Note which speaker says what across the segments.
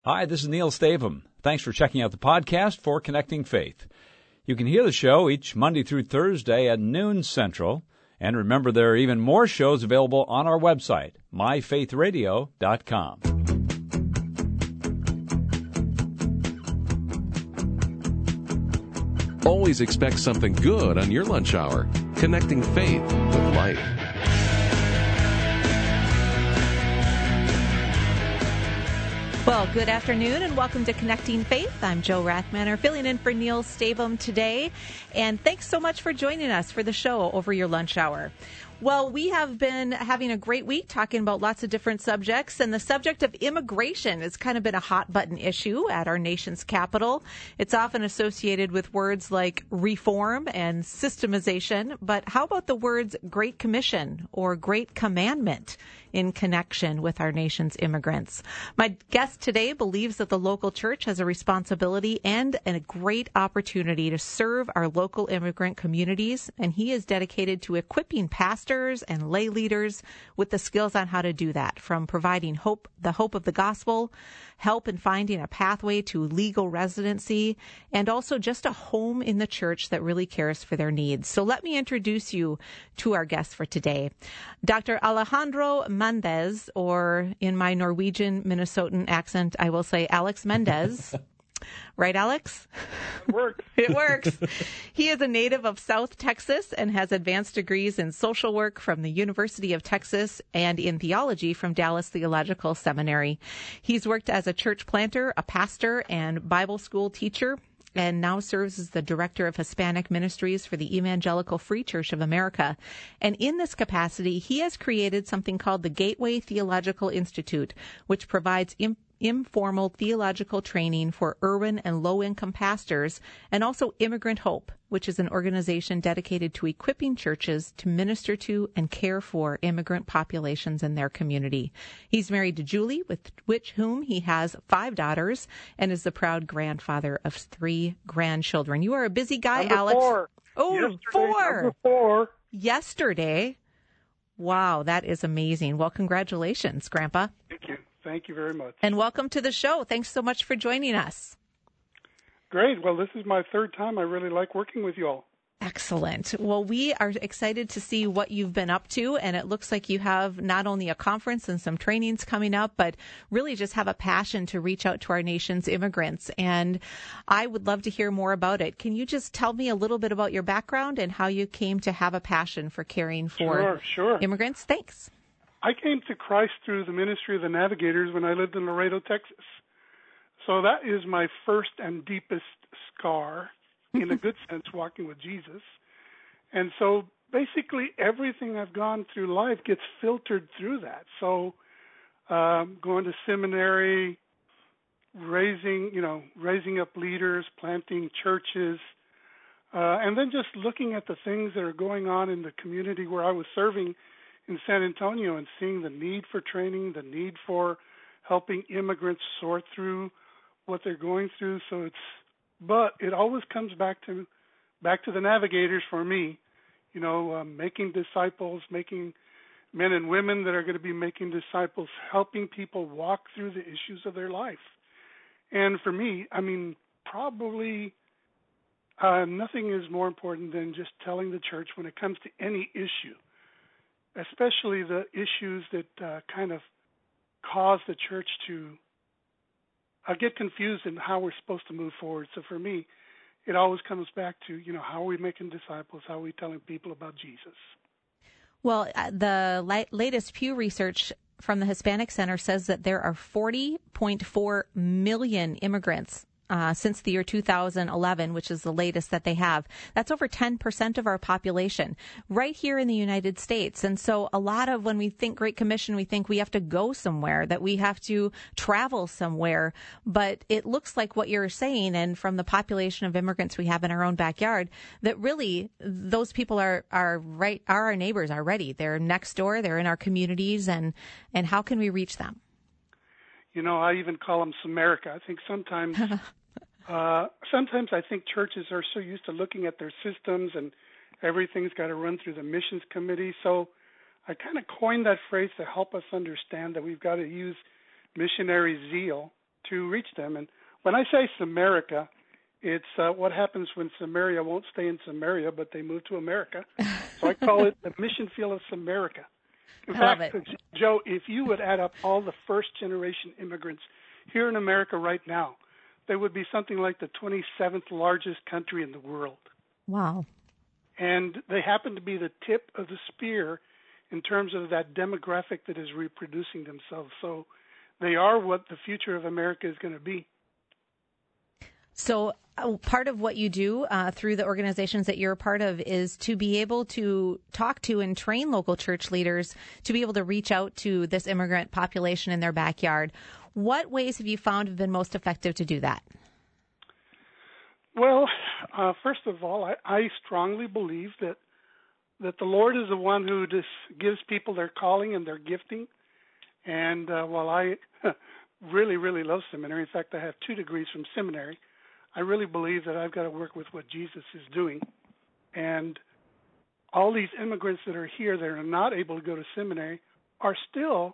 Speaker 1: Hi, this is Neil Stavum. Thanks for checking out the podcast for Connecting Faith. You can hear the show each Monday through Thursday at noon Central. And remember, there are even more shows available on our website, myfaithradio.com.
Speaker 2: Always expect something good on your lunch hour. Connecting Faith with Life.
Speaker 3: Well, good afternoon and welcome to Connecting Faith. I'm Joe Rathmanner, filling in for Neil Stavum today. And thanks so much for joining us for the show over your lunch hour. Well, we have been having a great week talking about lots of different subjects, and the subject of immigration has kind of been a hot button issue at our nation's capital. It's often associated with words like reform and systemization, but how about the words Great Commission or Great Commandment in connection with our nation's immigrants? My guest today believes that the local church has a responsibility and a great opportunity to serve our local immigrant communities, and he is dedicated to equipping pastors and lay leaders with the skills on how to do that, from providing hope, the hope of the gospel, help in finding a pathway to legal residency, and also just a home in the church that really cares for their needs. So let me introduce you to our guest for today. Dr. Alejandro Mendez, or in my Norwegian Minnesotan accent, I will say Alex Mendez. Right, Alex?
Speaker 4: It works.
Speaker 3: It works. He is a native of South Texas and has advanced degrees in social work from the University of Texas and in theology from Dallas Theological Seminary. He's worked as a church planter, a pastor, and Bible school teacher, and now serves as the director of Hispanic ministries for the Evangelical Free Church of America. And in this capacity, he has created something called the Gateway Theological Institute, which provides informal theological training for urban and low-income pastors, and also Immigrant Hope, which is an organization dedicated to equipping churches to minister to and care for immigrant populations in their community. He's married to Julie, with whom he has 5 daughters, and is the proud grandfather of 3 grandchildren. You are a busy guy,
Speaker 4: Number
Speaker 3: Alex.
Speaker 4: 4.
Speaker 3: Oh,
Speaker 4: Yesterday,
Speaker 3: 4.
Speaker 4: Number 4.
Speaker 3: Yesterday. Wow, that is amazing. Well, congratulations, Grandpa.
Speaker 4: Thank you. Thank you very much.
Speaker 3: And welcome to the show. Thanks so much for joining us.
Speaker 4: Great. Well, this is my 3rd time. I really like working with you all.
Speaker 3: Excellent. Well, we are excited to see what you've been up to, and it looks like you have not only a conference and some trainings coming up, but really just have a passion to reach out to our nation's immigrants. And I would love to hear more about it. Can you just tell me a little bit about your background and how you came to have a passion for caring for
Speaker 4: Sure.
Speaker 3: immigrants? Thanks.
Speaker 4: I came to Christ through the ministry of the Navigators when I lived in Laredo, Texas. So that is my first and deepest scar, in a good sense, walking with Jesus. And so basically everything I've gone through life gets filtered through that. So going to seminary, raising up leaders, planting churches, and then just looking at the things that are going on in the community where I was serving in San Antonio and seeing the need for training, the need for helping immigrants sort through what they're going through. But it always comes back to the Navigators for me, making disciples, making men and women that are going to be making disciples, helping people walk through the issues of their life. And for me, probably nothing is more important than just telling the church when it comes to any issue, especially the issues that kind of cause the church to get confused in how we're supposed to move forward. So for me, it always comes back to, how are we making disciples? How are we telling people about Jesus?
Speaker 3: Well, the latest Pew Research from the Hispanic Center says that there are 40.4 million immigrants since the year 2011, which is the latest that they have. That's over 10% of our population right here in the United States. And so a lot of when we think Great Commission, we think we have to go somewhere, that we have to travel somewhere. But it looks like what you're saying, and from the population of immigrants we have in our own backyard, that really those people are our neighbors already. They're next door. They're in our communities. And how can we reach them?
Speaker 4: I even call them Samarica. I think sometimes I think churches are so used to looking at their systems and everything's got to run through the missions committee. So I kind of coined that phrase to help us understand that we've got to use missionary zeal to reach them. And when I say Samarica, it's what happens when Samaria won't stay in Samaria, but they move to America. So I call it the mission field of Samarica. In fact, Joe, if you would add up all the first-generation immigrants here in America right now, they would be something like the 27th largest country in the world.
Speaker 3: Wow.
Speaker 4: And they happen to be the tip of the spear in terms of that demographic that is reproducing themselves. So they are what the future of America is going to be.
Speaker 3: So part of what you do through the organizations that you're a part of is to be able to talk to and train local church leaders to be able to reach out to this immigrant population in their backyard. What ways have you found have been most effective to do that?
Speaker 4: Well, first of all, I strongly believe that the Lord is the one who just gives people their calling and their gifting. And while I really, really love seminary, in fact, I have 2 degrees from seminary, I really believe that I've got to work with what Jesus is doing. And all these immigrants that are here that are not able to go to seminary are still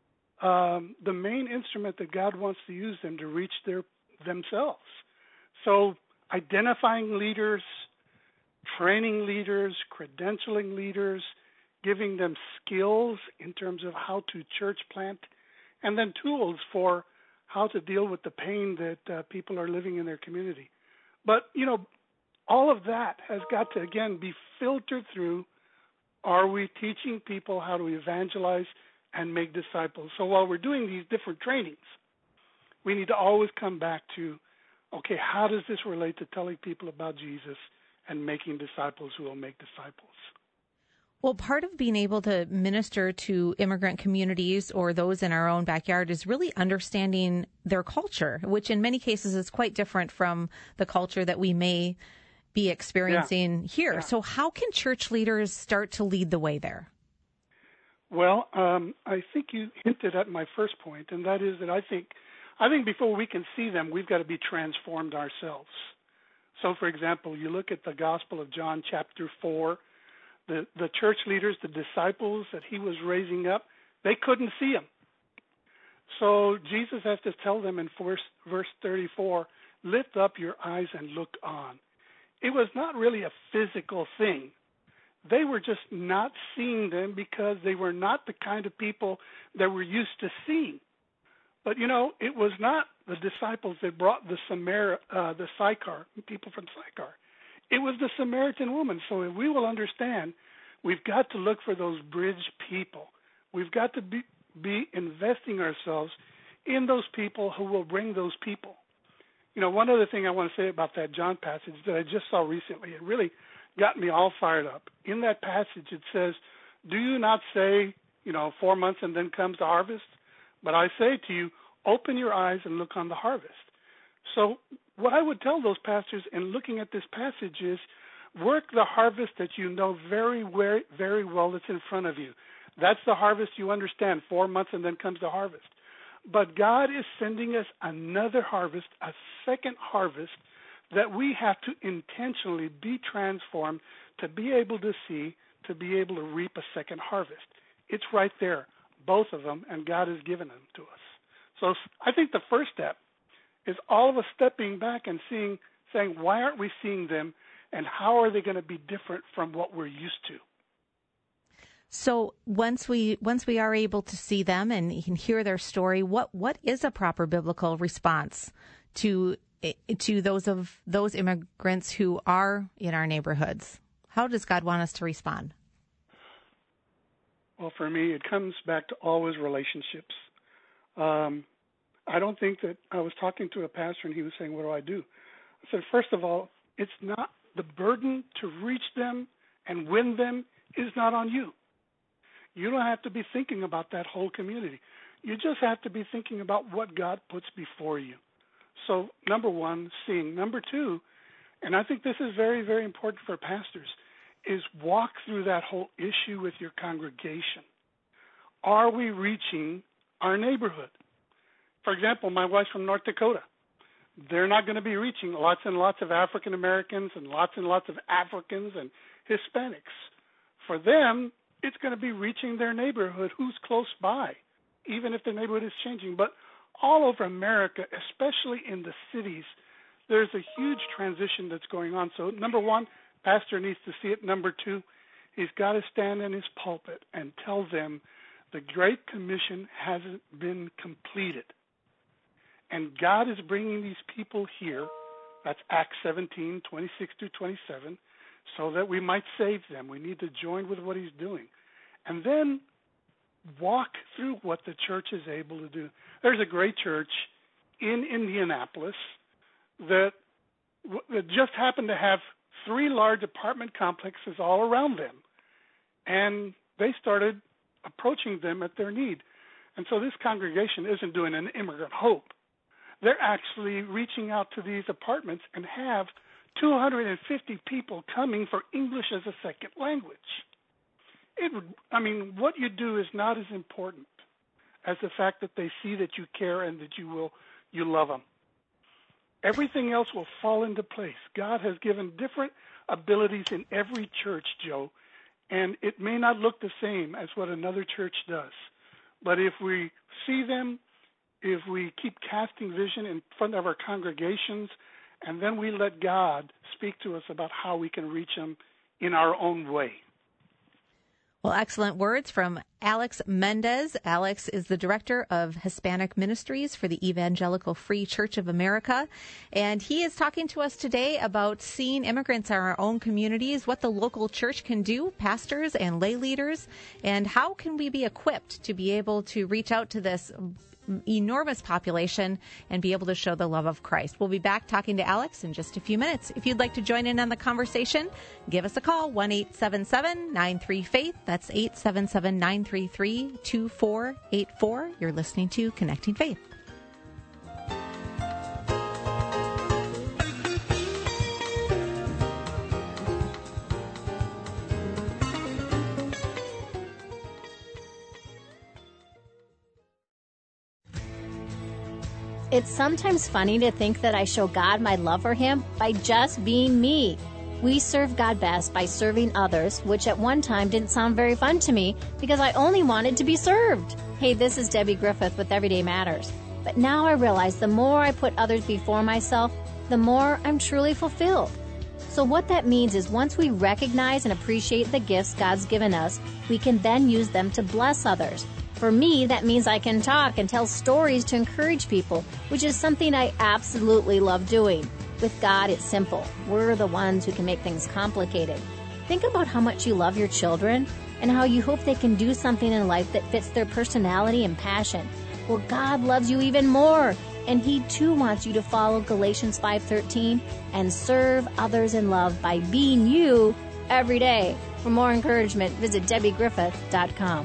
Speaker 4: the main instrument that God wants to use them to reach themselves. So identifying leaders, training leaders, credentialing leaders, giving them skills in terms of how to church plant, and then tools for how to deal with the pain that people are living in their community. But, all of that has got to, again, be filtered through, are we teaching people how to evangelize and make disciples? So while we're doing these different trainings, we need to always come back to, okay, how does this relate to telling people about Jesus and making disciples who will make disciples?
Speaker 3: Well, part of being able to minister to immigrant communities or those in our own backyard is really understanding their culture, which in many cases is quite different from the culture that we may be experiencing here. Yeah. So how can church leaders start to lead the way there?
Speaker 4: Well, I think you hinted at my first point, and that is that I think before we can see them, we've got to be transformed ourselves. So, for example, you look at the Gospel of John chapter 4, the church leaders, the disciples that he was raising up, they couldn't see him. So Jesus has to tell them in verse 34, lift up your eyes and look on. It was not really a physical thing. They were just not seeing them because they were not the kind of people that we're used to seeing. But, it was not the disciples that brought the Sychar, people from Sychar. It was the Samaritan woman. So if we will understand, we've got to look for those bridge people. We've got to be investing ourselves in those people who will bring those people. One other thing I want to say about that John passage that I just saw recently, it really got me all fired up. In that passage, it says, do you not say, 4 months and then comes the harvest? But I say to you, open your eyes and look on the harvest. So what I would tell those pastors in looking at this passage is work the harvest that you know very, very, very well that's in front of you. That's the harvest you understand, 4 months and then comes the harvest. But God is sending us another harvest, a second harvest, that we have to intentionally be transformed to be able to see, to be able to reap a second harvest. It's right there, both of them, and God has given them to us. So I think the first step is all of us stepping back and saying, why aren't we seeing them, and how are they going to be different from what we're used to?
Speaker 3: So once we are able to see them and hear their story, what is a proper biblical response to those immigrants who are in our neighborhoods? How does God want us to respond?
Speaker 4: Well, for me, it comes back to always relationships. I don't think that I was talking to a pastor and he was saying, what do I do? I said, first of all, it's not the burden to reach them and win them is not on you. You don't have to be thinking about that whole community. You just have to be thinking about what God puts before you. So, number one, seeing. Number two, and I think this is very, very important for pastors, is walk through that whole issue with your congregation. Are we reaching our neighborhood? For example, my wife's from North Dakota. They're not going to be reaching lots and lots of African Americans and lots of Africans and Hispanics. For them, it's going to be reaching their neighborhood, who's close by, even if the neighborhood is changing. But all over America, especially in the cities, there's a huge transition that's going on. So, number one, pastor needs to see it. Number two, he's got to stand in his pulpit and tell them the Great Commission hasn't been completed. And God is bringing these people here, that's Acts 17, 26 to 27, so that we might save them. We need to join with what he's doing. And then walk through what the church is able to do. There's a great church in Indianapolis that just happened to have 3 large apartment complexes all around them. And they started approaching them at their need. And so this congregation isn't doing an immigrant hope. They're actually reaching out to these apartments and have 250 people coming for English as a second language. What you do is not as important as the fact that they see that you care and that you love them. Everything else will fall into place. God has given different abilities in every church, Joe, and it may not look the same as what another church does. But if we see them, if we keep casting vision in front of our congregations, and then we let God speak to us about how we can reach them in our own way.
Speaker 3: Well, excellent words from Alex Mendez. Alex is the director of Hispanic Ministries for the Evangelical Free Church of America. And he is talking to us today about seeing immigrants in our own communities, what the local church can do, pastors and lay leaders, and how can we be equipped to be able to reach out to this enormous population and be able to show the love of Christ. We'll be back talking to Alex in just a few minutes. If you'd like to join in on the conversation, give us a call, 1-877-93-FAITH. That's 877-933-2484. You're listening to Connecting Faith.
Speaker 5: It's sometimes funny to think that I show God my love for Him by just being me. We serve God best by serving others, which at one time didn't sound very fun to me because I only wanted to be served. Hey, this is Debbie Griffith with Everyday Matters. But now I realize the more I put others before myself, the more I'm truly fulfilled. So what that means is once we recognize and appreciate the gifts God's given us, we can then use them to bless others. For me, that means I can talk and tell stories to encourage people, which is something I absolutely love doing. With God, it's simple. We're the ones who can make things complicated. Think about how much you love your children and how you hope they can do something in life that fits their personality and passion. Well, God loves you even more, and He too wants you to follow Galatians 5:13 and serve others in love by being you every day. For more encouragement, visit DebbieGriffith.com.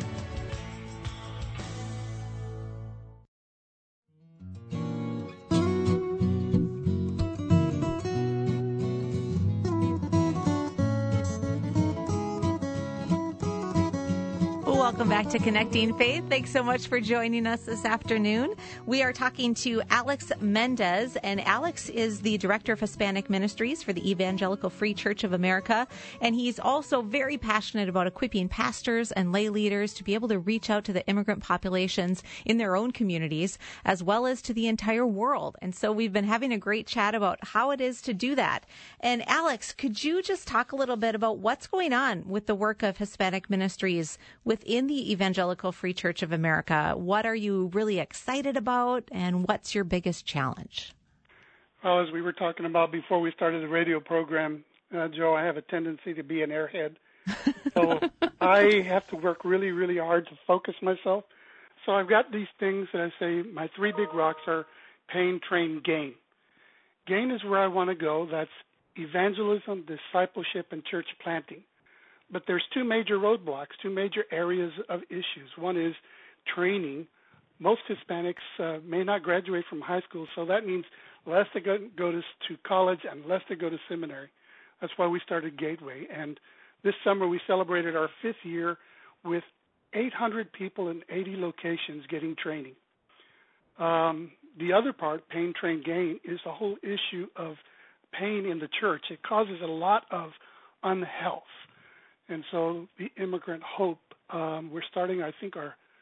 Speaker 3: Welcome back to Connecting Faith. Thanks so much for joining us this afternoon. We are talking to Alex Mendez, and Alex is the Director of Hispanic Ministries for the Evangelical Free Church of America, and he's also very passionate about equipping pastors and lay leaders to be able to reach out to the immigrant populations in their own communities, as well as to the entire world. And so we've been having a great chat about how it is to do that. And Alex, could you just talk a little bit about what's going on with the work of Hispanic Ministries within the Evangelical Free Church of America? What are you really excited about, and what's your biggest challenge?
Speaker 4: Well, as we were talking about before we started the radio program, Joe, I have a tendency to be an airhead. So I have to work really, really hard to focus myself. So I've got these things that I say my 3 big rocks are pain, train, gain. Gain is where I want to go. That's evangelism, discipleship, and church planting. But there's 2 major roadblocks, 2 major areas of issues. One is training. Most Hispanics may not graduate from high school, so that means less to go to college and less to go to seminary. That's why we started Gateway. And this summer we celebrated our 5th year with 800 people in 80 locations getting training. The other part, pain, train, gain, is the whole issue of pain in the church. It causes a lot of unhealth. And so the Immigrant Hope, we're starting, I think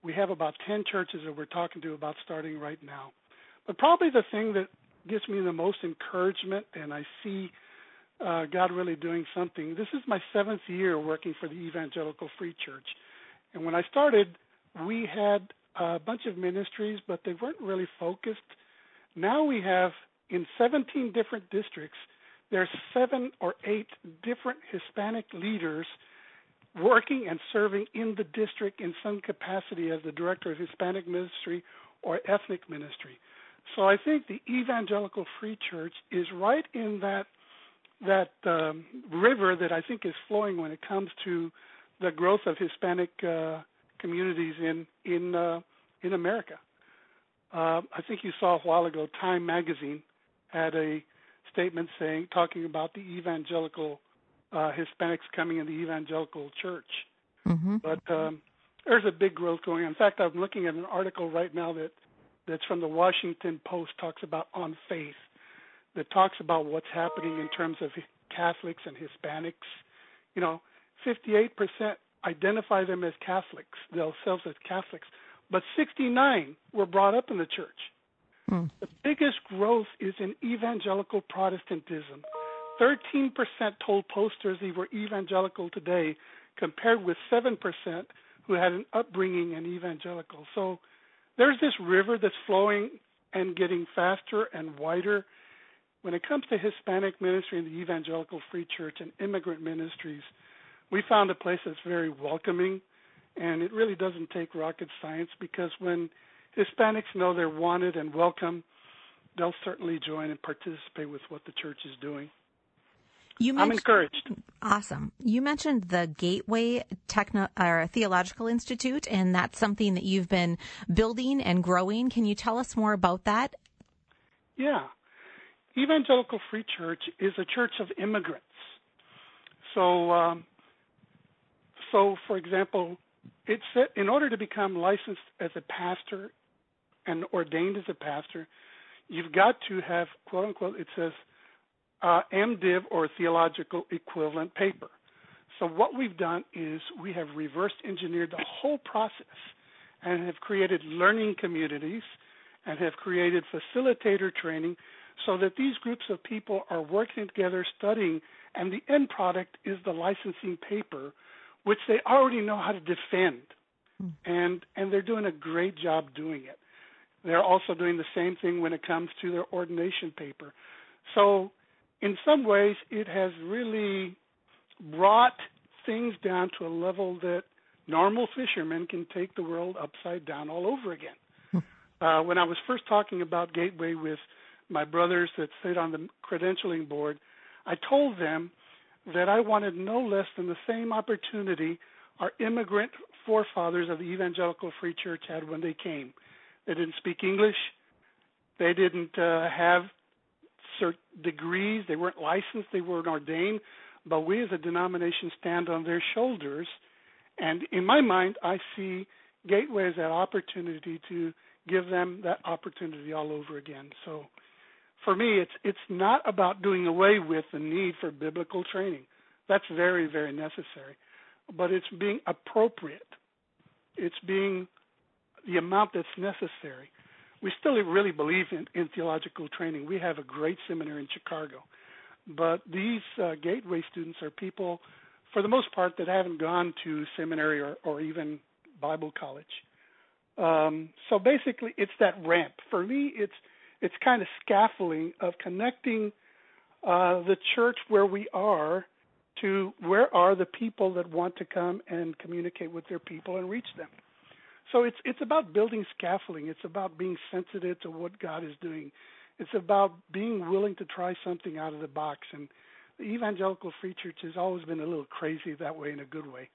Speaker 4: We have about 10 churches that we're talking to about starting right now. But probably the thing that gives me the most encouragement, and I see God really doing something, this is my 7th year working for the Evangelical Free Church. And when I started, we had a bunch of ministries, but they weren't really focused. Now we have, in 17 different districts, there's 7 or 8 different Hispanic leaders working and serving in the district in some capacity as the director of Hispanic ministry or ethnic ministry. So I think the Evangelical Free Church is right in that river that I think is flowing when it comes to the growth of Hispanic communities in America. I think you saw a while ago, Time magazine had a statement talking about the evangelical Hispanics coming in the evangelical church. Mm-hmm. But there's a big growth going on. In fact, I'm looking at an article right now that's from the Washington Post, talks about On Faith, that talks about what's happening in terms of Catholics and Hispanics. 58% identify them as Catholics, themselves as Catholics, but 69 were brought up in the church. The biggest growth is in evangelical Protestantism. 13% told posters they were evangelical today, compared with 7% who had an upbringing in evangelical. So there's this river that's flowing and getting faster and wider. When it comes to Hispanic ministry in the Evangelical Free Church and immigrant ministries, we found a place that's very welcoming, and it really doesn't take rocket science, because when Hispanics know they're wanted and welcome, they'll certainly join and participate with what the church is doing. I'm encouraged.
Speaker 3: Awesome. You mentioned the Gateway Theological Institute, and that's something that you've been building and growing. Can you tell us more about that?
Speaker 4: Yeah. Evangelical Free Church is a church of immigrants. So for example, it's in order to become licensed as a pastor and ordained as a pastor, you've got to have, quote unquote, it says MDiv or theological equivalent paper. So what we've done is we have reverse engineered the whole process and have created learning communities and have created facilitator training so that these groups of people are working together, studying, and the end product is the licensing paper, which they already know how to defend. And they're doing a great job doing it. They're also doing the same thing when it comes to their ordination paper. So in some ways, it has really brought things down to a level that normal fishermen can take the world upside down all over again. When I was first talking about Gateway with my brothers that sit on the credentialing board, I told them that I wanted no less than the same opportunity our immigrant forefathers of the Evangelical Free Church had when they came. They didn't speak English. They didn't have certain degrees. They weren't licensed. They weren't ordained. But we as a denomination stand on their shoulders. And in my mind, I see Gateway as that opportunity to give them that opportunity all over again. So for me, it's not about doing away with the need for biblical training. That's very, very necessary. But it's being appropriate. It's being the amount that's necessary. We still really believe in theological training. We have a great seminary in Chicago. But these Gateway students are people, for the most part, that haven't gone to seminary or even Bible college. So basically, it's that ramp. For me, it's kind of scaffolding of connecting the church where we are to where are the people that want to come and communicate with their people and reach them. So it's about building scaffolding. It's about being sensitive to what God is doing. It's about being willing to try something out of the box. And the Evangelical Free Church has always been a little crazy that way, in a good way.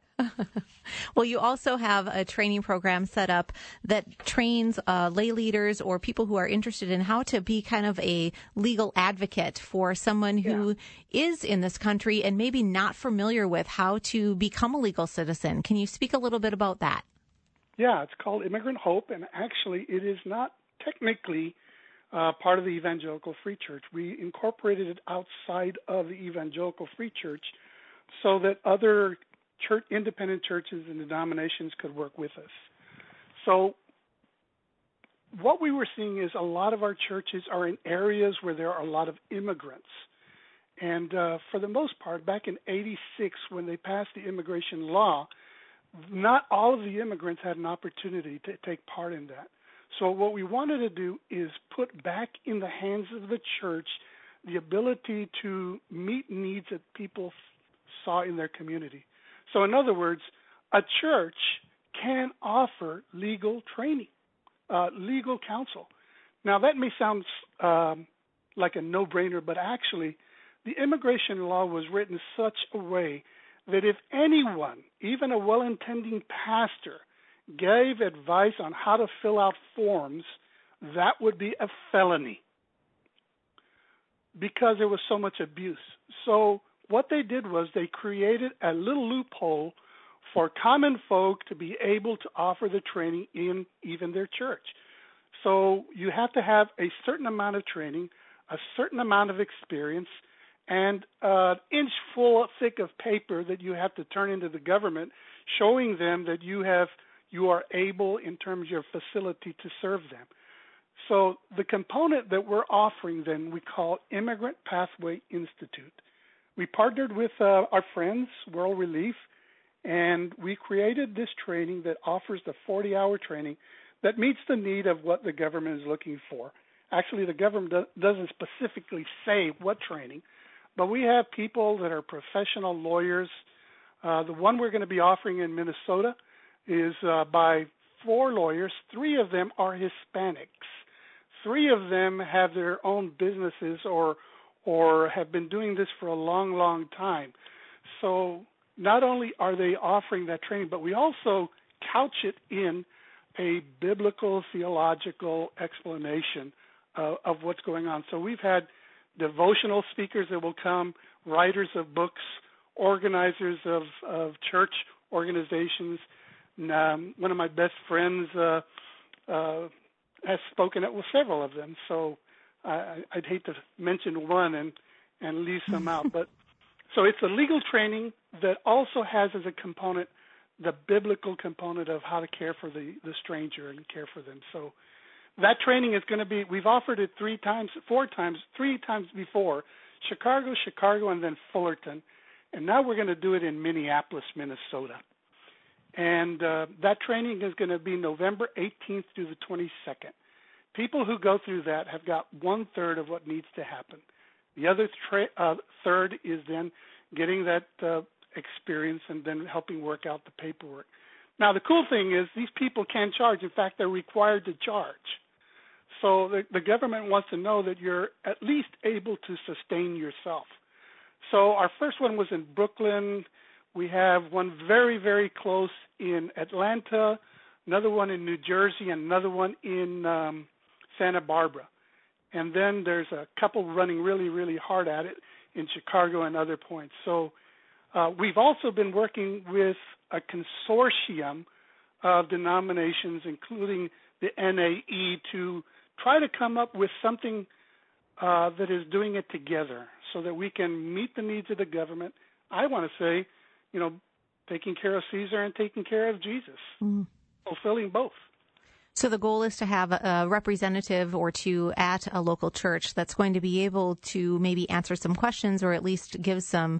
Speaker 3: Well, you also have a training program set up that trains lay leaders or people who are interested in how to be kind of a legal advocate for someone who is in this country and maybe not familiar with how to become a legal citizen. Can you speak a little bit about that?
Speaker 4: Yeah, it's called Immigrant Hope, and actually it is not technically part of the Evangelical Free Church. We incorporated it outside of the Evangelical Free Church so that other independent churches and denominations could work with us. So what we were seeing is a lot of our churches are in areas where there are a lot of immigrants. And for the most part, back in '86, when they passed the immigration law, not all of the immigrants had an opportunity to take part in that. So what we wanted to do is put back in the hands of the church the ability to meet needs that people saw in their community. So in other words, a church can offer legal training, legal counsel. Now that may sound like a no-brainer, but actually the immigration law was written such a way that if anyone, even a well-intending pastor, gave advice on how to fill out forms, that would be a felony because there was so much abuse. So what they did was they created a little loophole for common folk to be able to offer the training in even their church. So you have to have a certain amount of training, a certain amount of experience, and an inch full thick of paper that you have to turn into the government, showing them that you are able, in terms of your facility, to serve them. So the component that we're offering then we call Immigrant Pathway Institute. We partnered with our friends, World Relief, and we created this training that offers the 40-hour training that meets the need of what the government is looking for. Actually, the government doesn't specifically say what training, but we have people that are professional lawyers. The one we're going to be offering in Minnesota is by 4 lawyers. 3 of them are Hispanics. 3 of them have their own businesses or have been doing this for a long, long time. So not only are they offering that training, but we also couch it in a biblical, theological explanation of what's going on. So we've had devotional speakers that will come, writers of books, organizers of church organizations. One of my best friends has spoken at several of them, so I'd hate to mention one and leave some out. But so it's a legal training that also has as a component the biblical component of how to care for the stranger and care for them. So that training is going to be, we've offered it 3 times before, Chicago, and then Fullerton. And now we're going to do it in Minneapolis, Minnesota. And that training is going to be November 18th through the 22nd. People who go through that have got 1/3 of what needs to happen. The other third is then getting that experience and then helping work out the paperwork. Now, the cool thing is these people can charge. In fact, they're required to charge. So the government wants to know that you're at least able to sustain yourself. So our first one was in Brooklyn. We have one very, very close in Atlanta, another one in New Jersey, and another one in Santa Barbara. And then there's a couple running really, really hard at it in Chicago and other points. So we've also been working with a consortium of denominations, including the NAE, to try to come up with something that is doing it together so that we can meet the needs of the government. I want to say, taking care of Caesar and taking care of Jesus, fulfilling both.
Speaker 3: So the goal is to have a representative or two at a local church that's going to be able to maybe answer some questions or at least give some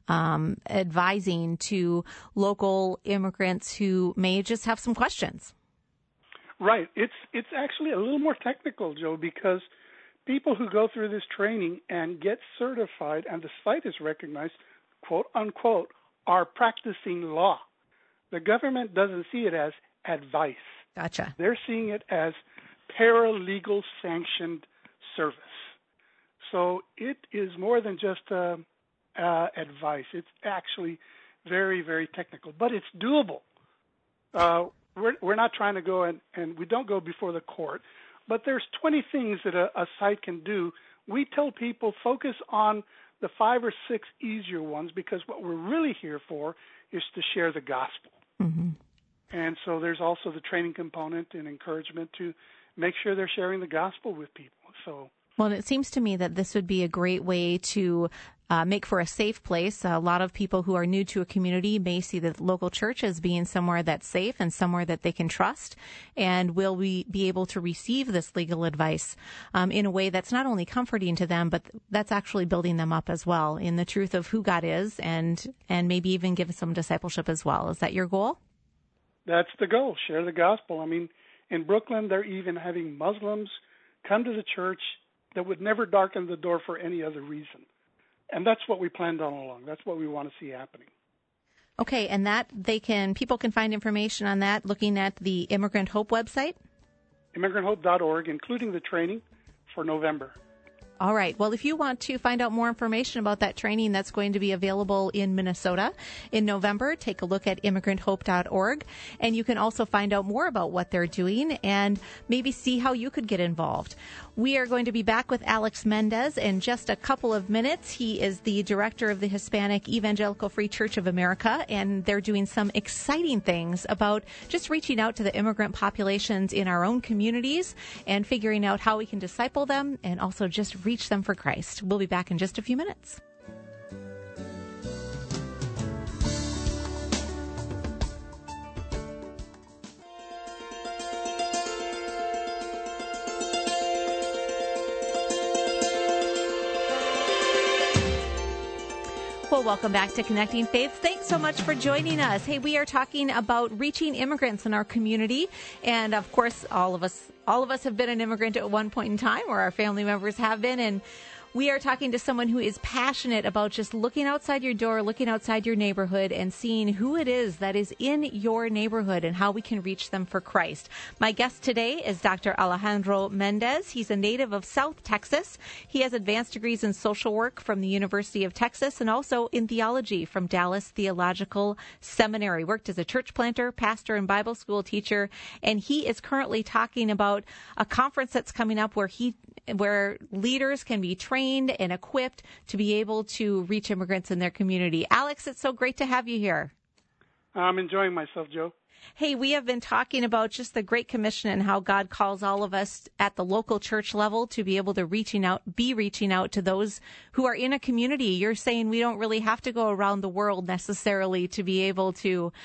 Speaker 3: advising to local immigrants who may just have some questions.
Speaker 4: Right. It's actually a little more technical, Joe, because people who go through this training and get certified and the site is recognized, quote unquote, are practicing law. The government doesn't see it as advice.
Speaker 3: Gotcha.
Speaker 4: They're seeing it as paralegal sanctioned service. So it is more than just advice. It's actually very, very technical, but it's doable. We're not trying to go and we don't go before the court, but there's 20 things that a site can do. We tell people focus on the 5 or 6 easier ones because what we're really here for is to share the gospel. Mm-hmm. And so there's also the training component and encouragement to make sure they're sharing the gospel with people. So
Speaker 3: Well, and it seems to me that this would be a great way to make for a safe place. A lot of people who are new to a community may see the local church as being somewhere that's safe and somewhere that they can trust, and will be able to receive this legal advice in a way that's not only comforting to them, but that's actually building them up as well in the truth of who God is, and maybe even give some discipleship as well. Is that your goal?
Speaker 4: That's the goal. Share the gospel. I mean, in Brooklyn, they're even having Muslims come to the church that would never darken the door for any other reason. And that's what we planned on all along. That's what we want to see happening.
Speaker 3: Okay, and that people can find information on that looking at the Immigrant Hope website?
Speaker 4: ImmigrantHope.org, including the training for November.
Speaker 3: All right. Well, if you want to find out more information about that training that's going to be available in Minnesota in November, take a look at ImmigrantHope.org. And you can also find out more about what they're doing and maybe see how you could get involved. We are going to be back with Alex Mendez in just a couple of minutes. He is the director of the Hispanic Evangelical Free Church of America, and they're doing some exciting things about just reaching out to the immigrant populations in our own communities and figuring out how we can disciple them and also just reach them for Christ. We'll be back in just a few minutes. Well, welcome back to Connecting Faith. Thanks so much for joining us. Hey, we are talking about reaching immigrants in our community. And of course, all of us have been an immigrant at one point in time, or our family members have been. And we are talking to someone who is passionate about just looking outside your door, looking outside your neighborhood, and seeing who it is that is in your neighborhood and how we can reach them for Christ. My guest today is Dr. Alejandro Mendez. He's a native of South Texas. He has advanced degrees in social work from the University of Texas and also in theology from Dallas Theological Seminary. Worked as a church planter, pastor, and Bible school teacher, and he is currently talking about a conference that's coming up where leaders can be trained and equipped to be able to reach immigrants in their community. Alex, it's so great to have you here.
Speaker 4: I'm enjoying myself, Joe.
Speaker 3: Hey, we have been talking about just the Great Commission and how God calls all of us at the local church level to be able to reaching out to those who are in a community. You're saying we don't really have to go around the world necessarily to be able to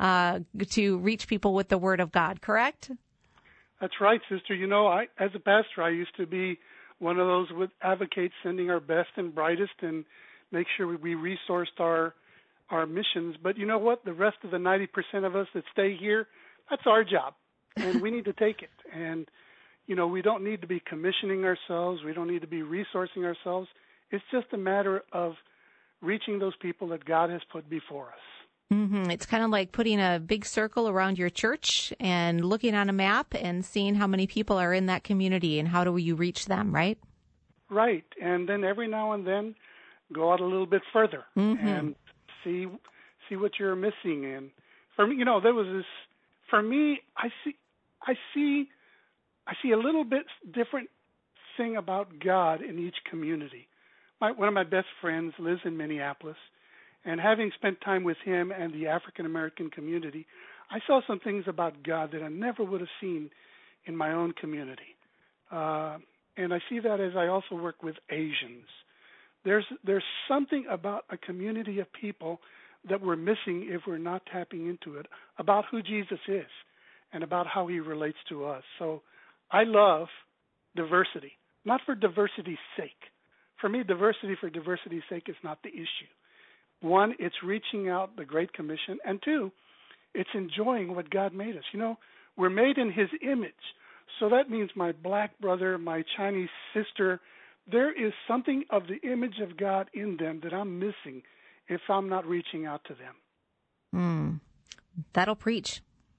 Speaker 3: reach people with the Word of God, correct?
Speaker 4: That's right, sister. You know, as a pastor, I used to be one of those would advocate sending our best and brightest and make sure we resourced our missions. But you know what? The rest of the 90% of us that stay here, that's our job, and we need to take it. And, you know, we don't need to be commissioning ourselves. We don't need to be resourcing ourselves. It's just a matter of reaching those people that God has put before us.
Speaker 3: Mm-hmm. It's kind of like putting a big circle around your church and looking on a map and seeing how many people are in that community and how do you reach them, right?
Speaker 4: Right. And then every now and then go out a little bit further and see what you're missing. And for me, you know, there was this, for me, I see a little bit different thing about God in each community. One of my best friends lives in Minneapolis. And having spent time with him and the African-American community, I saw some things about God that I never would have seen in my own community. And I see that as I also work with Asians. There's something about a community of people that we're missing if we're not tapping into it, about who Jesus is and about how he relates to us. So I love diversity, not for diversity's sake. For me, diversity for diversity's sake is not the issue. One, it's reaching out the Great Commission, and two, it's enjoying what God made us. You know, we're made in his image, so that means my black brother, my Chinese sister, there is something of the image of God in them that I'm missing if I'm not reaching out to them.
Speaker 3: That'll preach.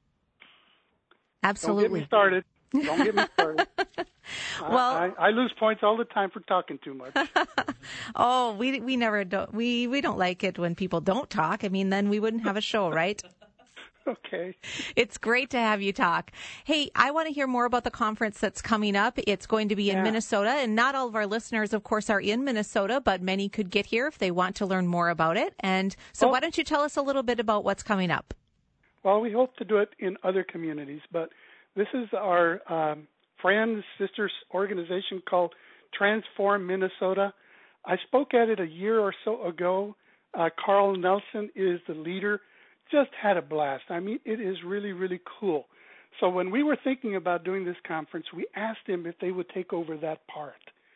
Speaker 3: Absolutely.
Speaker 4: Don't get me started. Don't get me started. Well, I lose points all the time for talking too much.
Speaker 3: Oh, we never don't. We don't like it when people don't talk. I mean, then we wouldn't have a show, right?
Speaker 4: Okay.
Speaker 3: It's great to have you talk. Hey, I want to hear more about the conference that's coming up. It's going to be in Minnesota, and not all of our listeners, of course, are in Minnesota, but many could get here if they want to learn more about it. And so why don't you tell us a little bit about what's coming up?
Speaker 4: Well, we hope to do it in other communities, but this is our friends, sisters organization called Transform Minnesota. I spoke at it a year or so ago. Carl Nelson is the leader. Just had a blast. I mean, it is really, really cool. So when we were thinking about doing this conference, we asked him if they would take over that part.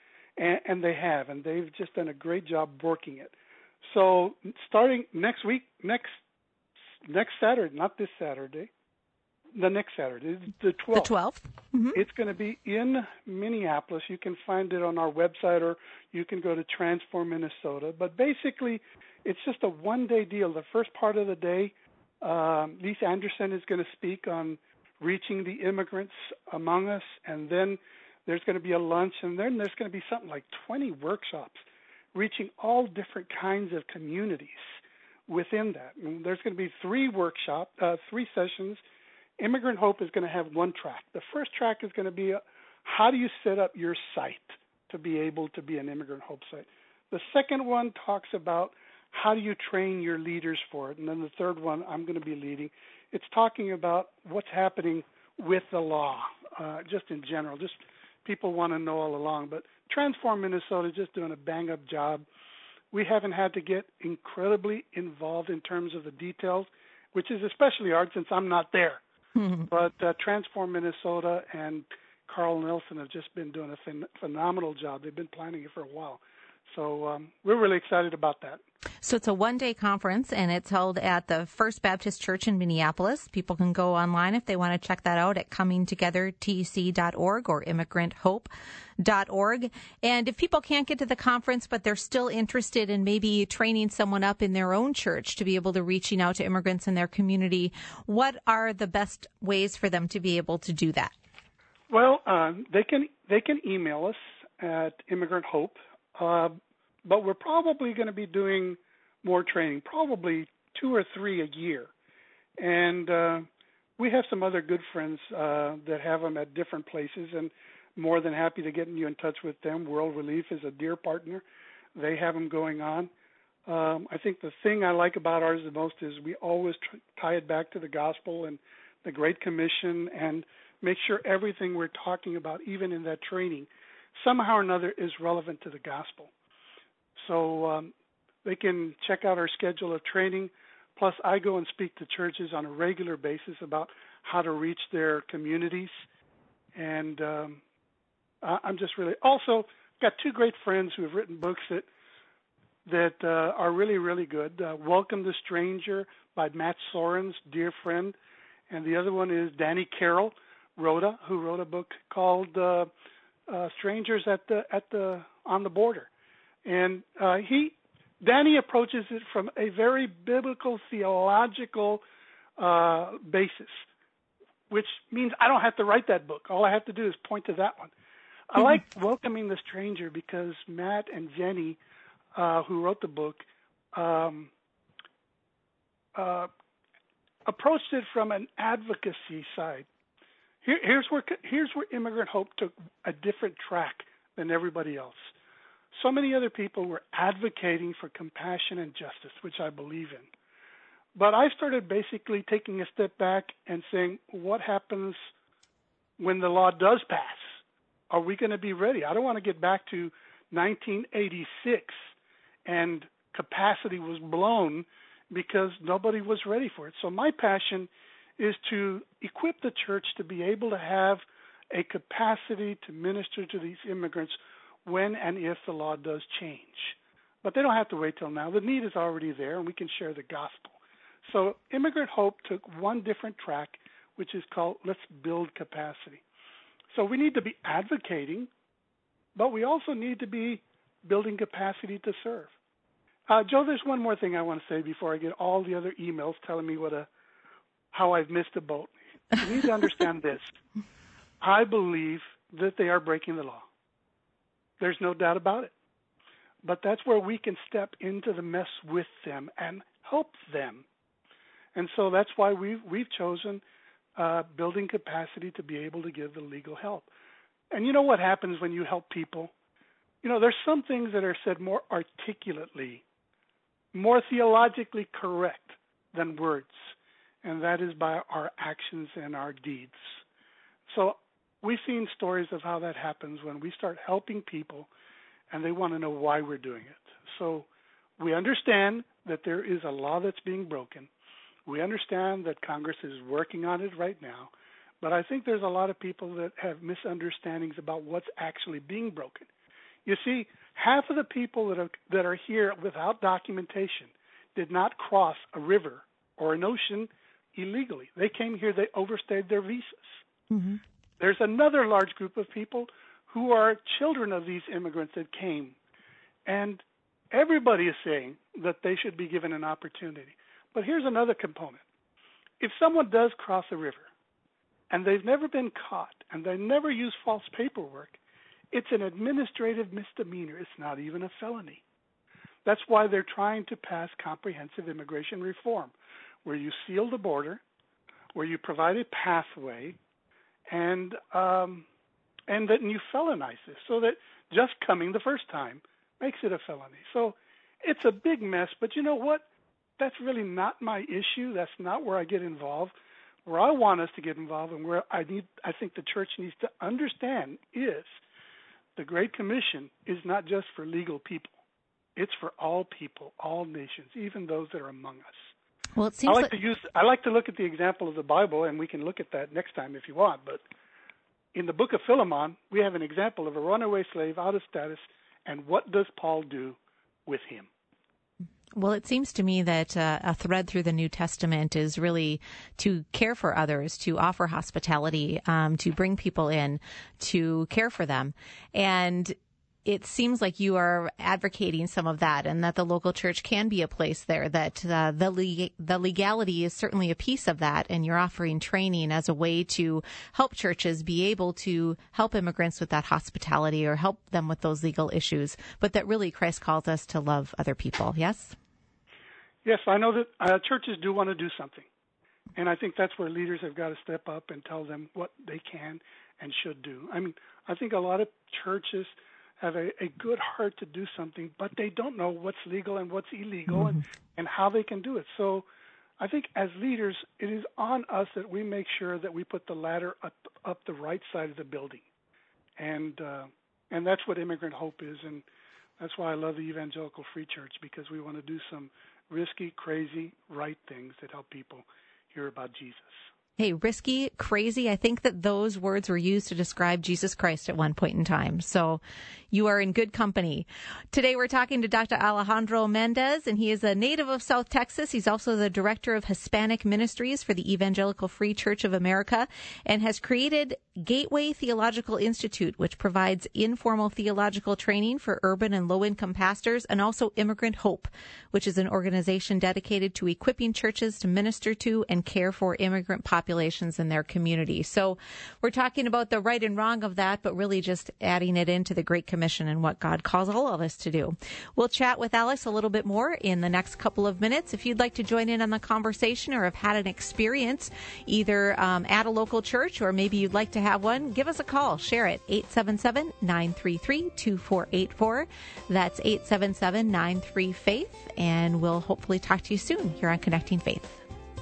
Speaker 4: And they have, and they've just done a great job working it. So starting next week, next Saturday, not this Saturday, the next Saturday, the 12th.
Speaker 3: The 12th. Mm-hmm.
Speaker 4: It's going to be in Minneapolis. You can find it on our website, or you can go to Transform Minnesota. But basically, it's just a one-day deal. The first part of the day, Lisa Anderson is going to speak on reaching the immigrants among us, and then there's going to be a lunch, and then there's going to be something like 20 workshops reaching all different kinds of communities within that. And there's going to be three sessions. Immigrant Hope is going to have one track. The first track is going to be how do you set up your site to be able to be an Immigrant Hope site. The second one talks about how do you train your leaders for it. And then the third one I'm going to be leading. It's talking about what's happening with the law, just in general. Just people want to know all along. But Transform Minnesota is just doing a bang-up job. We haven't had to get incredibly involved in terms of the details, which is especially hard since I'm not there. Mm-hmm. But Transform Minnesota and Carl Nelson have just been doing a phenomenal job. They've been planning it for a while. So we're really excited about that.
Speaker 3: So it's a one-day conference, and it's held at the First Baptist Church in Minneapolis. People can go online if they want to check that out at comingtogethertc.org or immigranthope.org. And if people can't get to the conference, but they're still interested in maybe training someone up in their own church to be able to reaching out to immigrants in their community, what are the best ways for them to be able to do that?
Speaker 4: Well, they can email us at Immigrant Hope. But we're probably going to be doing more training, probably 2 or 3 a year. And we have some other good friends that have them at different places, and more than happy to get you in touch with them. World Relief is a dear partner. They have them going on. I think the thing I like about ours the most is we always tie it back to the gospel and the Great Commission, and make sure everything we're talking about, even in that training, somehow or another is relevant to the gospel. So they can check out our schedule of training. Plus, I go and speak to churches on a regular basis about how to reach their communities. And I'm just really also got 2 great friends who have written books that are really, really good. Welcome the Stranger by Matt Soren's dear friend. And the other one is Danny Carroll, who wrote a book called Strangers on the Border. And Danny approaches it from a very biblical, theological basis, which means I don't have to write that book. All I have to do is point to that one. I like Welcoming the Stranger because Matt and Jenny, who wrote the book, approached it from an advocacy side. Here's where Immigrant Hope took a different track than everybody else. So many other people were advocating for compassion and justice, which I believe in. But I started basically taking a step back and saying, what happens when the law does pass? Are we going to be ready? I don't want to get back to 1986 and capacity was blown because nobody was ready for it. So my passion is to equip the church to be able to have a capacity to minister to these immigrants when and if the law does change. But they don't have to wait till now. The need is already there, and we can share the gospel. So Immigrant Hope took one different track, which is called Let's Build Capacity. So we need to be advocating, but we also need to be building capacity to serve. Joe, there's one more thing I want to say before I get all the other emails telling me how I've missed a boat. You need to understand this. I believe that they are breaking the law. There's no doubt about it. But that's where we can step into the mess with them and help them. And so that's why we've chosen building capacity to be able to give the legal help. And you know what happens when you help people? There's some things that are said more articulately, more theologically correct than words, and that is by our actions and our deeds. So we've seen stories of how that happens when we start helping people and they want to know why we're doing it. So we understand that there is a law that's being broken. We understand that Congress is working on it right now. But I think there's a lot of people that have misunderstandings about what's actually being broken. You see, half of the people that are here without documentation did not cross a river or an ocean illegally. They came here, they overstayed their visas. Mm-hmm. There's another large group of people who are children of these immigrants that came. And everybody is saying that they should be given an opportunity. But here's another component. If someone does cross a river and they've never been caught and they never use false paperwork, it's an administrative misdemeanor. It's not even a felony. That's why they're trying to pass comprehensive immigration reform, where you seal the border, where you provide a pathway, and then you felonize this, so that just coming the first time makes it a felony. So it's a big mess, but you know what? That's really not my issue. That's not where I get involved. Where I want us to get involved and where I think the church needs to understand is the Great Commission is not just for legal people. It's for all people, all nations, even those that are among us.
Speaker 3: Well, it seems
Speaker 4: I like to look at the example of the Bible, and we can look at that next time if you want. But in the book of Philemon, we have an example of a runaway slave out of status, and what does Paul do with him?
Speaker 3: Well, it seems to me that a thread through the New Testament is really to care for others, to offer hospitality, to bring people in, to care for them. And it seems like you are advocating some of that, and that the local church can be a place there, that the legality is certainly a piece of that, and you're offering training as a way to help churches be able to help immigrants with that hospitality or help them with those legal issues, but that really Christ calls us to love other people, yes?
Speaker 4: Yes, I know that churches do want to do something, and I think that's where leaders have got to step up and tell them what they can and should do. I mean, I think a lot of churches have a good heart to do something, but they don't know what's legal and what's illegal and how they can do it. So I think as leaders, it is on us that we make sure that we put the ladder up the right side of the building. And that's what Immigrant Hope is, and that's why I love the Evangelical Free Church, because we want to do some risky, crazy, right things that help people hear about Jesus.
Speaker 3: Hey, risky, crazy. I think that those words were used to describe Jesus Christ at one point in time. So you are in good company. Today we're talking to Dr. Alejandro Mendez, and he is a native of South Texas. He's also the director of Hispanic Ministries for the Evangelical Free Church of America, and has created Gateway Theological Institute, which provides informal theological training for urban and low-income pastors, and also Immigrant Hope, which is an organization dedicated to equipping churches to minister to and care for immigrant populations in their community. So we're talking about the right and wrong of that, but really just adding it into the Great Commission and what God calls all of us to do. We'll chat with Alex a little bit more in the next couple of minutes. If you'd like to join in on the conversation or have had an experience either at a local church, or maybe you'd like to have one, give us a call. Share it. 877-933-2484. That's 877-93-FAITH. And we'll hopefully talk to you soon here on Connecting Faith.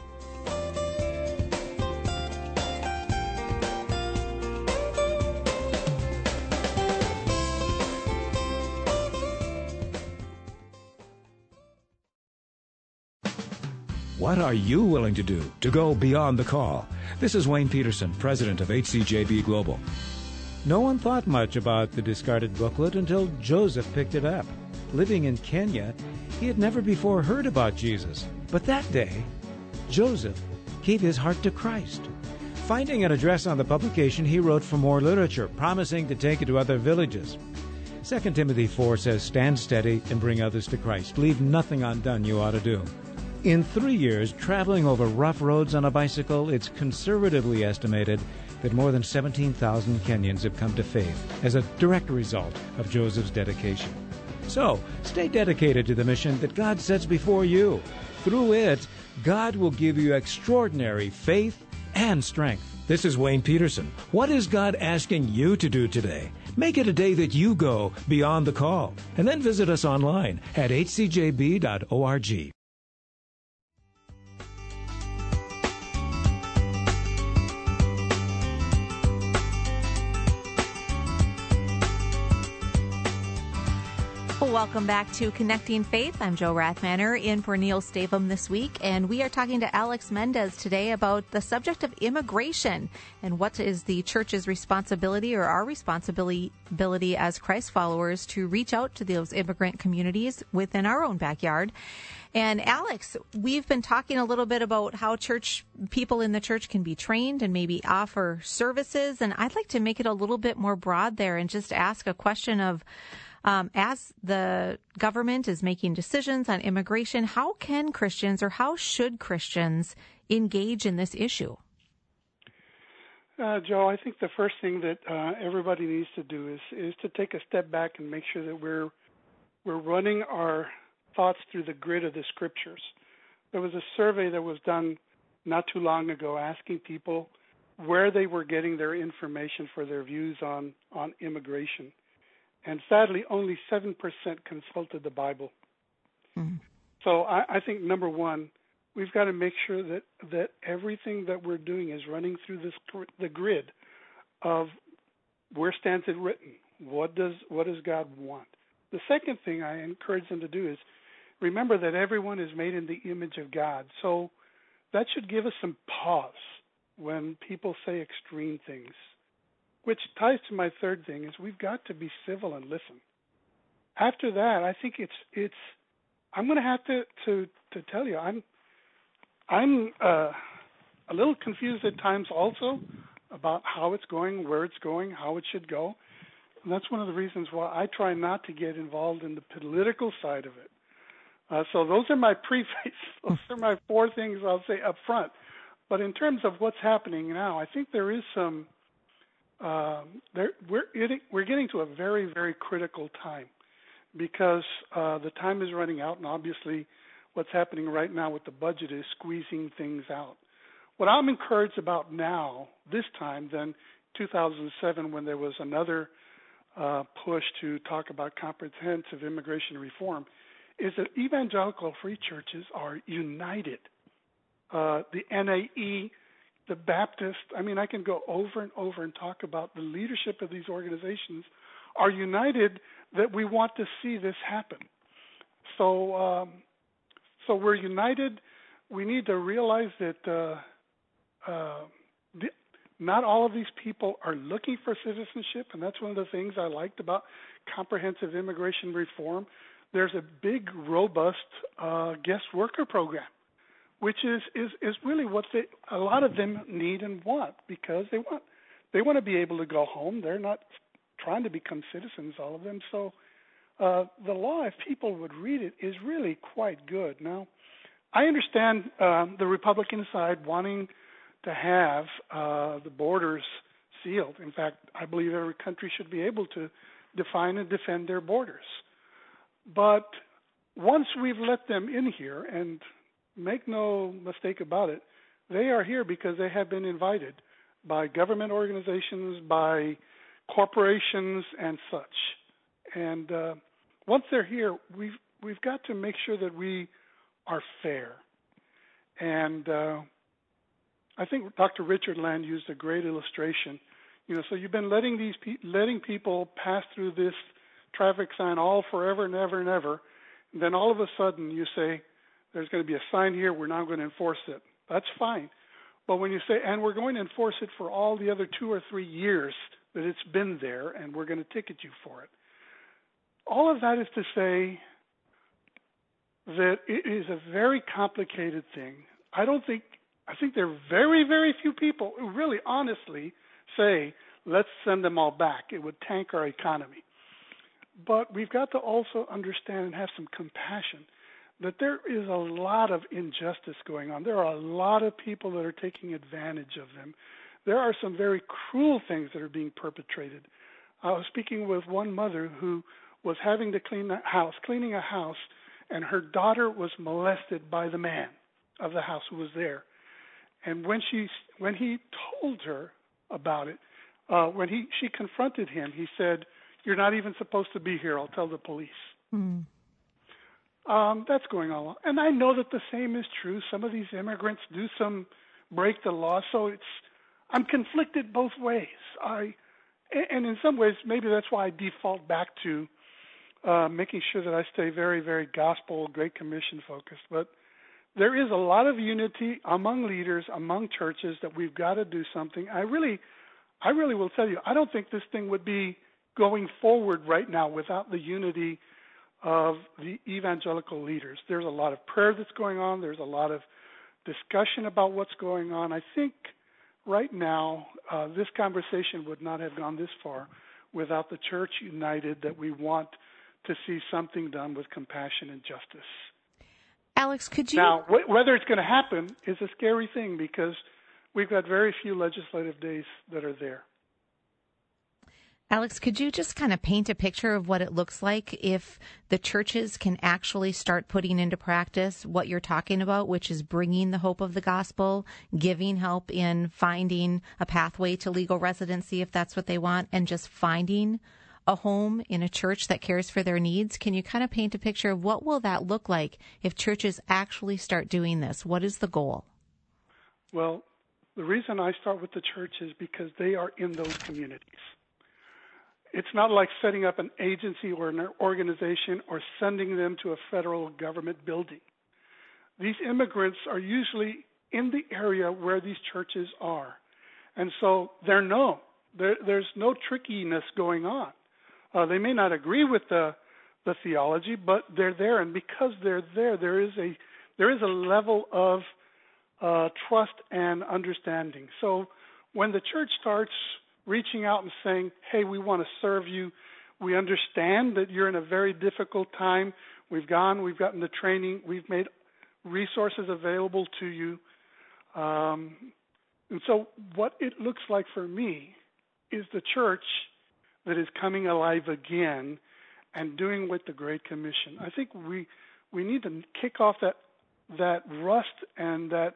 Speaker 6: What are you willing to do to go beyond the call? This is Wayne Peterson, president of HCJB Global. No one thought much about the discarded booklet until Joseph picked it up. Living in Kenya, he had never before heard about Jesus. But that day, Joseph gave his heart to Christ. Finding an address on the publication, he wrote for more literature, promising to take it to other villages. 2 Timothy 4 says, "Stand steady and bring others to Christ. Leave nothing undone you ought to do." In 3 years, traveling over rough roads on a bicycle, it's conservatively estimated that more than 17,000 Kenyans have come to faith as a direct result of Joseph's dedication. So, stay dedicated to the mission that God sets before you. Through it, God will give you extraordinary faith and strength. This is Wayne Peterson. What is God asking you to do today? Make it a day that you go beyond the call. And then visit us online at hcjb.org.
Speaker 3: Well, welcome back to Connecting Faith. I'm Joe Rathmanner in for Neil Stavum this week, and we are talking to Alex Mendez today about the subject of immigration and what is the church's responsibility or our responsibility as Christ followers to reach out to those immigrant communities within our own backyard. And Alex, we've been talking a little bit about how people in the church can be trained and maybe offer services, and I'd like to make it a little bit more broad there and just ask a question of, as the government is making decisions on immigration, how can Christians or how should Christians engage in this issue?
Speaker 4: Joe, I think the first thing that everybody needs to do is to take a step back and make sure that we're running our thoughts through the grid of the Scriptures. There was a survey that was done not too long ago asking people where they were getting their information for their views on immigration. And sadly, only 7% consulted the Bible. Mm-hmm. So I think, number one, we've got to make sure that everything that we're doing is running through the grid of where stands it written. What does God want? The second thing I encourage them to do is remember that everyone is made in the image of God. So that should give us some pause when people say extreme things. Which ties to my third thing is we've got to be civil and listen. After that, I think it's I'm going to have to tell you I'm a little confused at times also about how it's going, where it's going, how it should go. And that's one of the reasons why I try not to get involved in the political side of it. So those are my preface. Those are my four things I'll say up front. But in terms of what's happening now, I think there is some we're getting to a very, very critical time because the time is running out, and obviously what's happening right now with the budget is squeezing things out. What I'm encouraged about now, this time, than 2007 when there was another push to talk about comprehensive immigration reform, is that evangelical free churches are united. The NAE, the Baptist, I can go over and over and talk about the leadership of these organizations are united that we want to see this happen. So we're united. We need to realize that not all of these people are looking for citizenship, and that's one of the things I liked about comprehensive immigration reform. There's a big, robust guest worker program, which is really what a lot of them need and want, because they want to be able to go home. They're not trying to become citizens, all of them. So the law, if people would read it, is really quite good. Now, I understand the Republican side wanting to have the borders sealed. In fact, I believe every country should be able to define and defend their borders. But once we've let them in here, and make no mistake about it, they are here because they have been invited by government organizations, by corporations, and such. And once they're here, we've got to make sure that we are fair. And I think Dr. Richard Land used a great illustration. So you've been letting people pass through this traffic sign all forever and ever and ever, and then all of a sudden you say, there's going to be a sign here, we're now going to enforce it. That's fine. But when you say, and we're going to enforce it for all the other 2 or 3 years that it's been there, and we're going to ticket you for it, all of that is to say that it is a very complicated thing. I think there are very, very few people who really honestly say, let's send them all back. It would tank our economy. But we've got to also understand and have some compassion that there is a lot of injustice going on. There are a lot of people that are taking advantage of them. There are some very cruel things that are being perpetrated. I was speaking with one mother who was having to cleaning a house, and her daughter was molested by the man of the house who was there. And when he told her about it, she confronted him, he said, "You're not even supposed to be here. I'll tell the police." Mm. That's going on. And I know that the same is true. Some of these immigrants do break the law, so I'm conflicted both ways. And in some ways, maybe that's why I default back to making sure that I stay very, very gospel, Great Commission focused. But there is a lot of unity among leaders, among churches, that we've got to do something. I really will tell you, I don't think this thing would be going forward right now without the unity of the evangelical leaders. There's a lot of prayer that's going on. There's a lot of discussion about what's going on. I think right now this conversation would not have gone this far without the church united that we want to see something done with compassion and justice.
Speaker 3: Alex, could you...
Speaker 4: Now, whether it's going to happen is a scary thing because we've got very few legislative days that are there.
Speaker 3: Alex, could you just kind of paint a picture of what it looks like if the churches can actually start putting into practice what you're talking about, which is bringing the hope of the gospel, giving help in finding a pathway to legal residency if that's what they want, and just finding a home in a church that cares for their needs? Can you kind of paint a picture of what will that look like if churches actually start doing this? What is the goal?
Speaker 4: Well, the reason I start with the church is because they are in those communities. It's not like setting up an agency or an organization or sending them to a federal government building. These immigrants are usually in the area where these churches are. And so they're known. There's no trickiness going on. They may not agree with the theology, but they're there. And because they're there is a level of trust and understanding. So when the church starts reaching out and saying, hey, we want to serve you. We understand that you're in a very difficult time. We've gotten the training. We've made resources available to you. And so what it looks like for me is the church that is coming alive again and doing with the Great Commission. I think we need to kick off that rust and that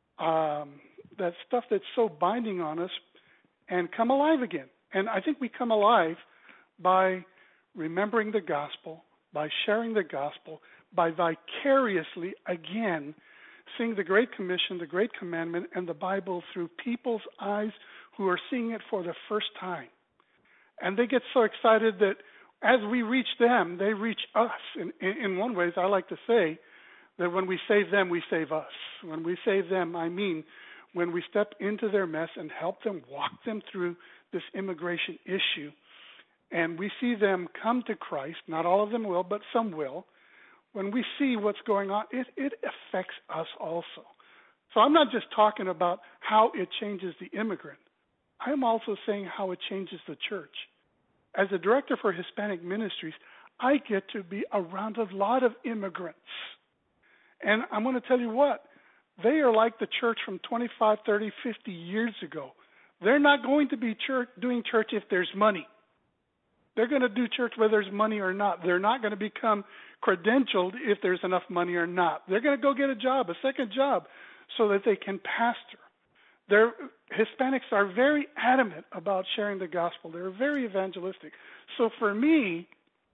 Speaker 4: stuff that's so binding on us and come alive again. And I think we come alive by remembering the gospel, by sharing the gospel, by vicariously, again, seeing the Great Commission, the Great Commandment, and the Bible through people's eyes who are seeing it for the first time. And they get so excited that as we reach them, they reach us. In one way, I like to say that when we save them, we save us. When we save them, I mean when we step into their mess and help them, walk them through this immigration issue, and we see them come to Christ, not all of them will, but some will, when we see what's going on, it affects us also. So I'm not just talking about how it changes the immigrant. I'm also saying how it changes the church. As a director for Hispanic Ministries, I get to be around a lot of immigrants. And I'm going to tell you what, they are like the church from 25, 30, 50 years ago. They're not going to be doing church if there's money. They're going to do church whether there's money or not. They're not going to become credentialed if there's enough money or not. They're going to go get a job, a second job, so that they can pastor. Hispanics are very adamant about sharing the gospel. They're very evangelistic. So for me,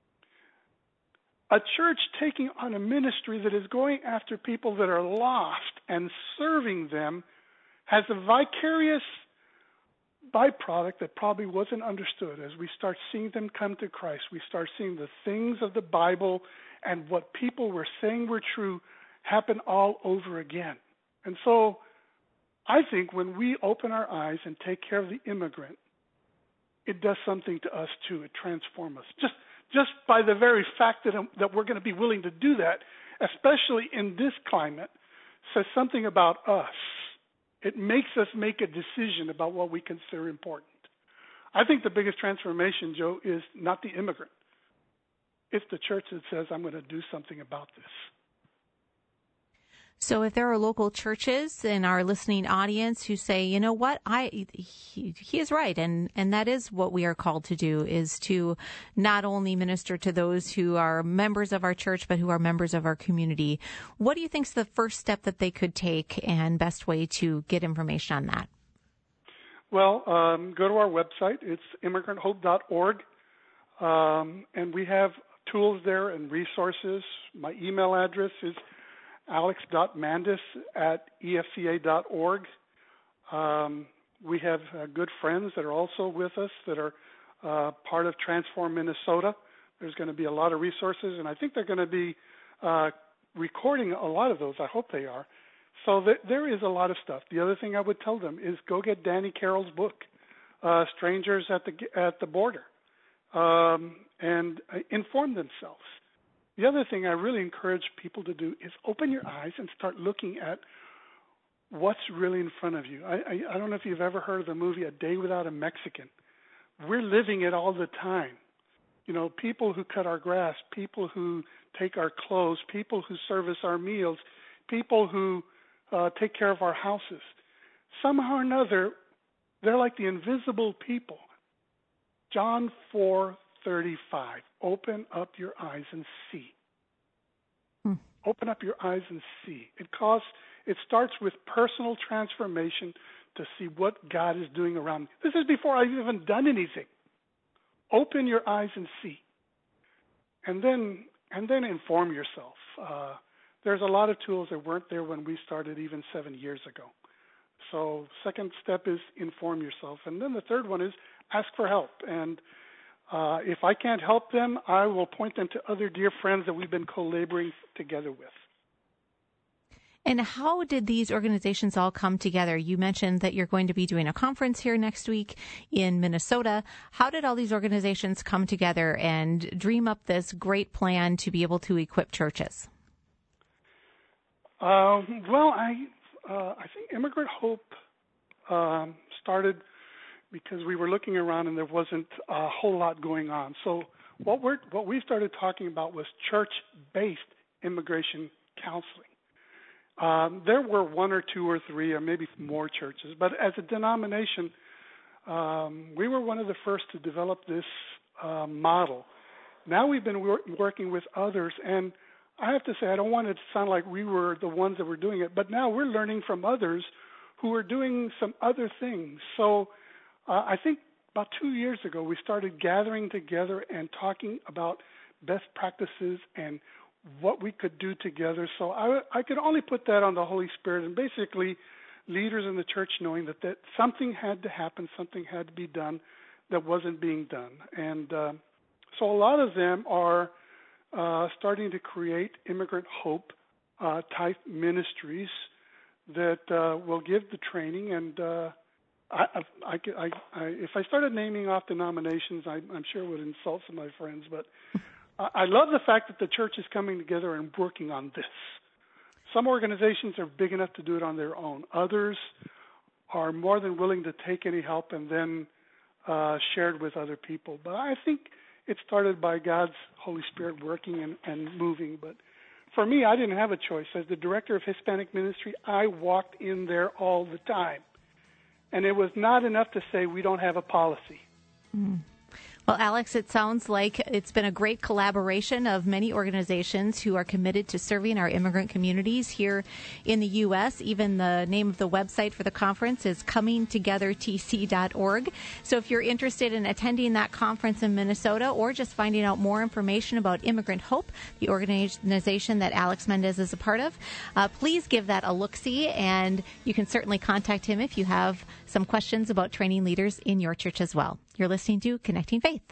Speaker 4: a church taking on a ministry that is going after people that are lost and serving them has a vicarious byproduct that probably wasn't understood. As we start seeing them come to Christ, we start seeing the things of the Bible and what people were saying were true happen all over again. And so I think when we open our eyes and take care of the immigrant, it does something to us too. It transforms us. Just by the very fact that we're going to be willing to do that, especially in this climate, says something about us. It makes us make a decision about what we consider important. I think the biggest transformation, Joe, is not the immigrant. It's the church that says, I'm going to do something about this.
Speaker 3: So if there are local churches in our listening audience who say, you know what, he is right, and that is what we are called to do, is to not only minister to those who are members of our church, but who are members of our community. What do you think is the first step that they could take and best way to get information on that?
Speaker 4: Well, go to our website. It's immigranthope.org, and we have tools there and resources. My email address is alex.mandis@efca.org. We have good friends that are also with us that are part of Transform Minnesota. There's going to be a lot of resources, and I think they're going to be recording a lot of those. I hope they are. So there is a lot of stuff. The other thing I would tell them is go get Danny Carroll's book, Strangers at the Border, and inform themselves. The other thing I really encourage people to do is open your eyes and start looking at what's really in front of you. I don't know if you've ever heard of the movie A Day Without a Mexican. We're living it all the time. You know, people who cut our grass, people who take our clothes, people who service our meals, people who take care of our houses. Somehow or another, they're like the invisible people. John 4:35. Open up your eyes and see. Open up your eyes and see. It starts with personal transformation to see what God is doing around me. This is before I've even done anything. Open your eyes and see. And then inform yourself. There's a lot of tools that weren't there when we started even 7 years ago. So second step is inform yourself. And then the third one is ask for help. And if I can't help them, I will point them to other dear friends that we've been co-laboring together with.
Speaker 3: And how did these organizations all come together? You mentioned that you're going to be doing a conference here next week in Minnesota. How did all these organizations come together and dream up this great plan to be able to equip churches?
Speaker 4: Well, I think Immigrant Hope started because we were looking around and there wasn't a whole lot going on. So what we started talking about was church-based immigration counseling. There were one or two or three or maybe more churches, but as a denomination, we were one of the first to develop this model. Now we've been working with others, and I have to say, I don't want it to sound like we were the ones that were doing it, but now we're learning from others who are doing some other things. So I think about 2 years ago, we started gathering together and talking about best practices and what we could do together. So I could only put that on the Holy Spirit and basically leaders in the church knowing that something had to happen, something had to be done that wasn't being done. And so a lot of them are starting to create Immigrant Hope type ministries that will give the training. And if I started naming off denominations, I'm sure it would insult some of my friends, but I love the fact that the church is coming together and working on this. Some organizations are big enough to do it on their own. Others are more than willing to take any help and then share it with other people. But I think it started by God's Holy Spirit working and moving. But for me, I didn't have a choice. As the director of Hispanic ministry, I walked in there all the time. And it was not enough to say we don't have a policy.
Speaker 3: Well, Alex, it sounds like it's been a great collaboration of many organizations who are committed to serving our immigrant communities here in the U.S. Even the name of the website for the conference is comingtogethertc.org. So if you're interested in attending that conference in Minnesota or just finding out more information about Immigrant Hope, the organization that Alex Mendez is a part of, please give that a look-see, and you can certainly contact him if you have some questions about training leaders in your church as well. You're listening to Connecting Faith.